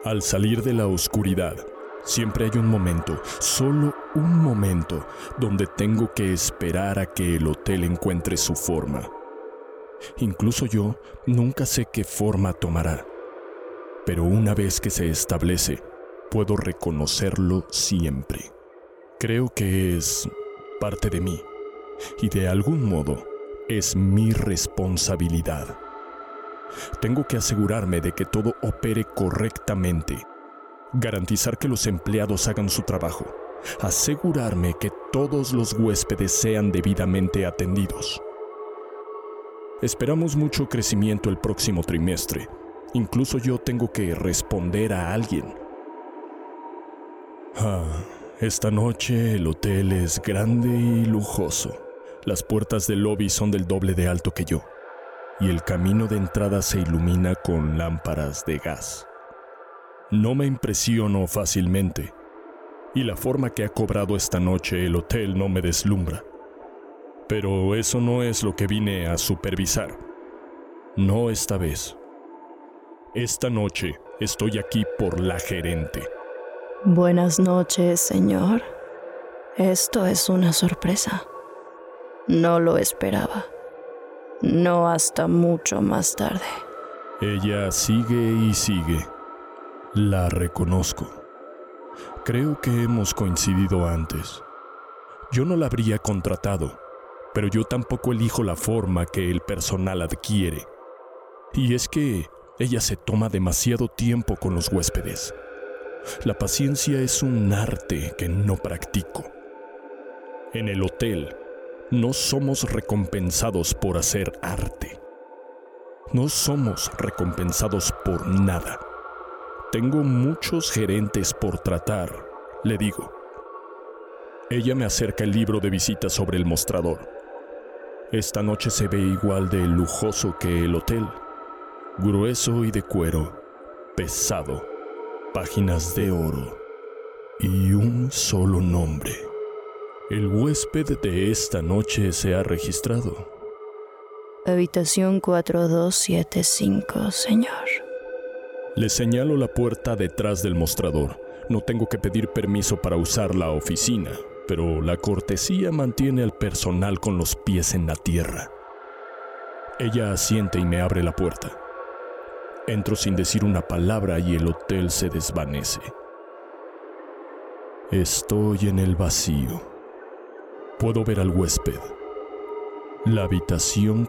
Al salir de la oscuridad, siempre hay un momento, solo un momento, donde tengo que esperar a que el hotel encuentre su forma. Incluso yo nunca sé qué forma tomará, pero una vez que se establece, puedo reconocerlo siempre. Creo que es parte de mí y de algún modo es mi responsabilidad. Tengo que asegurarme de que todo opere correctamente, garantizar que los empleados hagan su trabajo, asegurarme que todos los huéspedes sean debidamente atendidos. Esperamos mucho crecimiento el próximo trimestre. Incluso yo tengo que responder a alguien. Esta noche el hotel es grande y lujoso. Las puertas del lobby son del doble de alto que yo, y el camino de entrada se ilumina con lámparas de gas. No me impresiono fácilmente, y la forma que ha cobrado esta noche el hotel no me deslumbra. Pero eso no es lo que vine a supervisar. No esta vez. Esta noche estoy aquí por la gerente. Buenas noches, señor. Esto es una sorpresa. No lo esperaba. No hasta mucho más tarde. Ella sigue y sigue. La reconozco. Creo que hemos coincidido antes. Yo no la habría contratado, pero yo tampoco elijo la forma que el personal adquiere. Y es que ella se toma demasiado tiempo con los huéspedes. La paciencia es un arte que no practico. En el hotel, no somos recompensados por hacer arte. No somos recompensados por nada. Tengo muchos gerentes por tratar, le digo. Ella me acerca el libro de visitas sobre el mostrador. Esta noche se ve igual de lujoso que el hotel. Grueso y de cuero, pesado, páginas de oro y un solo nombre. El huésped de esta noche se ha registrado. Habitación 4275, señor. Le señalo la puerta detrás del mostrador. No tengo que pedir permiso para usar la oficina, pero la cortesía mantiene al personal con los pies en la tierra. Ella asiente y me abre la puerta. Entro sin decir una palabra y el hotel se desvanece. Estoy en el vacío. Puedo ver al huésped. La habitación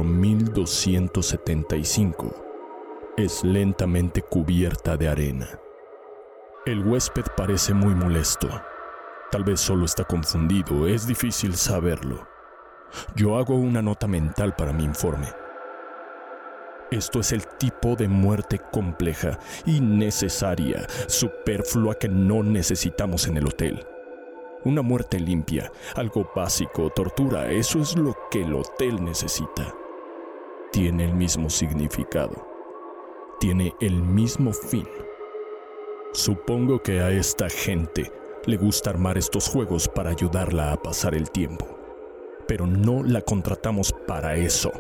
4275 es lentamente cubierta de arena. El huésped parece muy molesto. Tal vez solo está confundido, es difícil saberlo. Yo hago una nota mental para mi informe. Esto es el tipo de muerte compleja, innecesaria, superflua que no necesitamos en el hotel. Una muerte limpia, algo básico, tortura, eso es lo que el hotel necesita. Tiene el mismo significado. Tiene el mismo fin. Supongo que a esta gente le gusta armar estos juegos para ayudarla a pasar el tiempo. Pero no la contratamos para eso.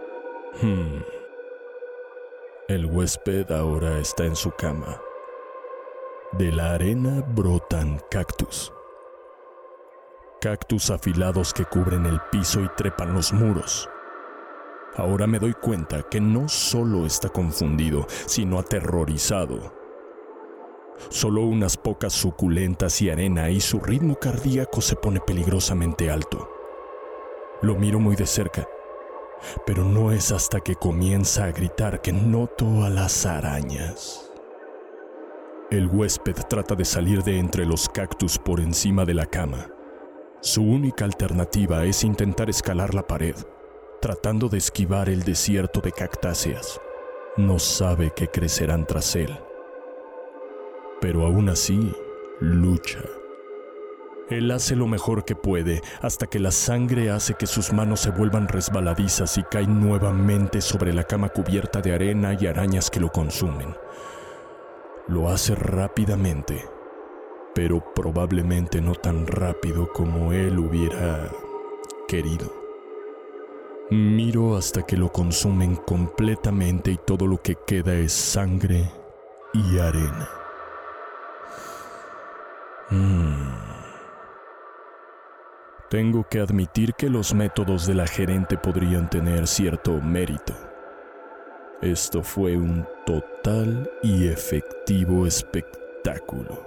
El huésped ahora está en su cama. De la arena brotan cactus. Cactus afilados que cubren el piso y trepan los muros. Ahora me doy cuenta que no solo está confundido, sino aterrorizado. Solo unas pocas suculentas y arena y su ritmo cardíaco se pone peligrosamente alto. Lo miro muy de cerca, pero no es hasta que comienza a gritar que noto a las arañas. El huésped trata de salir de entre los cactus por encima de la cama. Su única alternativa es intentar escalar la pared, tratando de esquivar el desierto de cactáceas. No sabe que crecerán tras él. Pero aún así, lucha. Él hace lo mejor que puede hasta que la sangre hace que sus manos se vuelvan resbaladizas y caen nuevamente sobre la cama cubierta de arena y arañas que lo consumen. Lo hace rápidamente, pero probablemente no tan rápido como él hubiera querido. Miro hasta que lo consumen completamente y todo lo que queda es sangre y arena. Tengo que admitir que los métodos de la gerente podrían tener cierto mérito. Esto fue un total y efectivo espectáculo.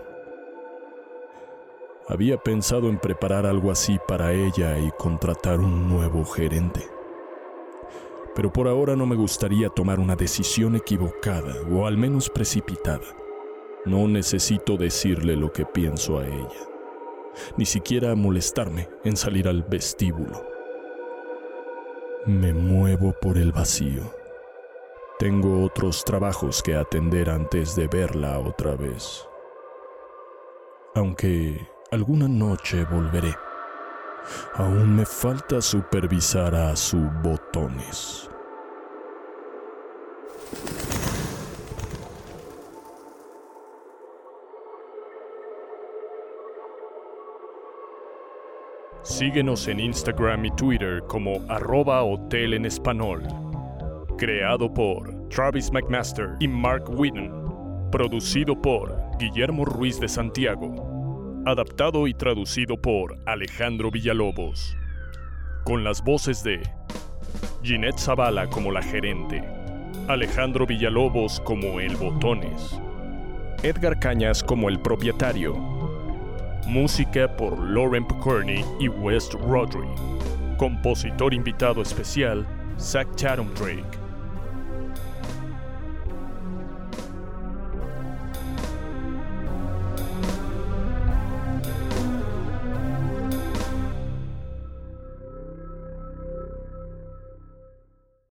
Había pensado en preparar algo así para ella y contratar un nuevo gerente. Pero por ahora no me gustaría tomar una decisión equivocada o al menos precipitada. No necesito decirle lo que pienso a ella, ni siquiera molestarme en salir al vestíbulo. Me muevo por el vacío. Tengo otros trabajos que atender antes de verla otra vez. Aunque alguna noche volveré. Aún me falta supervisar a sus botones. Síguenos en Instagram y Twitter como @hotel en español. Creado por Travis McMaster y Mark Whitten. Producido por Guillermo Ruiz de Santiago. Adaptado y traducido por Alejandro Villalobos. Con las voces de Ginette Zavala como la gerente, Alejandro Villalobos como el botones, Edgar Cañas como el propietario. Música por Lauren Picorni y Wes Rodri. Compositor invitado especial, Zach Chatham Drake.